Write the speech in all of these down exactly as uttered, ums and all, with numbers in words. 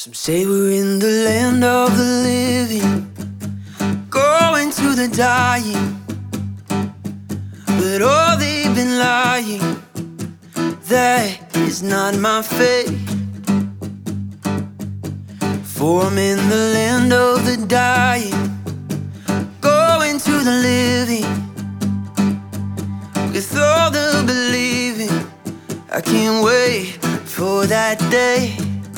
Some say we're in the land of the living, going to the dying, but oh, they've been lying. That is not my fate. For I'm in the land of the dying, going to the living. With all the believing, I can't wait for that day.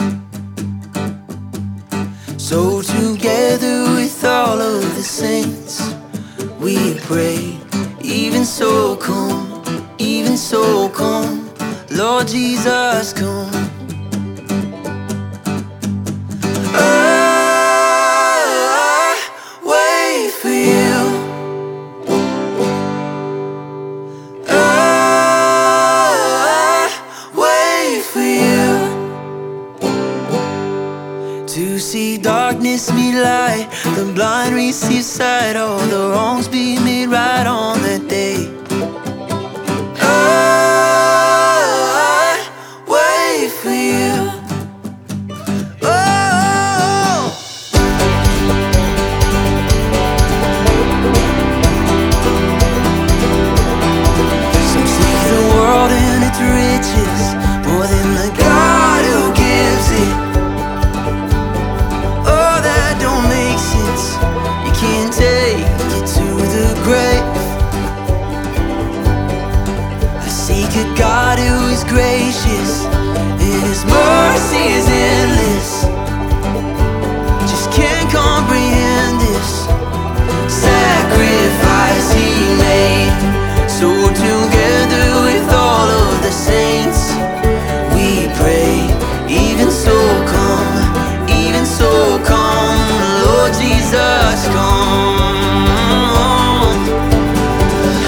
So together with all of the saints, we pray. Even so come, even so come, Lord Jesus come. I wait for you. I wait for you. To see darkness meet light, the blind receive sight, all the wrongs be made right on that day. I wait for you. Oh, some seek the world and its riches more than the God who gives it. You can't take it to the grave. I seek a God who is gracious and His mercy is endless. Just can't comprehend this sacrifice He made. So together with all of the saints, we pray. Even so come, even so come, Lord Jesus come. I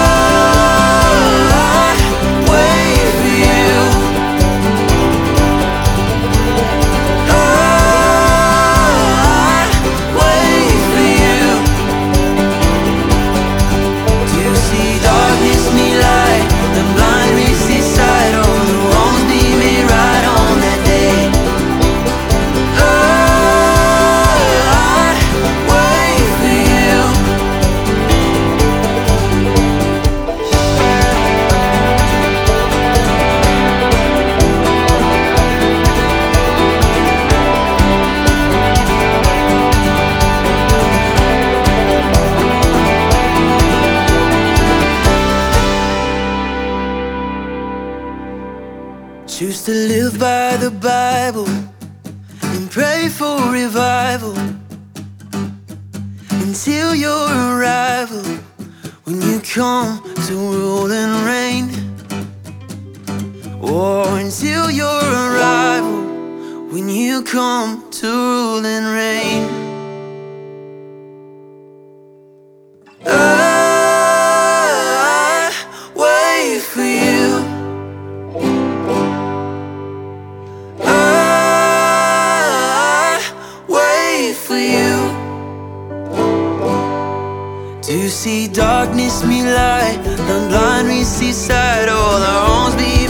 wait for you. I wait for you. To see darkness meet light, the blind receive sight, all the wrongs be made right on that day. Choose to live by the Bible and pray for revival until your arrival, when you come to rule and reign. Or until your arrival, when you come to rule and reign. I wait for you. For you to see darkness meet light, the blind receive sight, all the wrongs be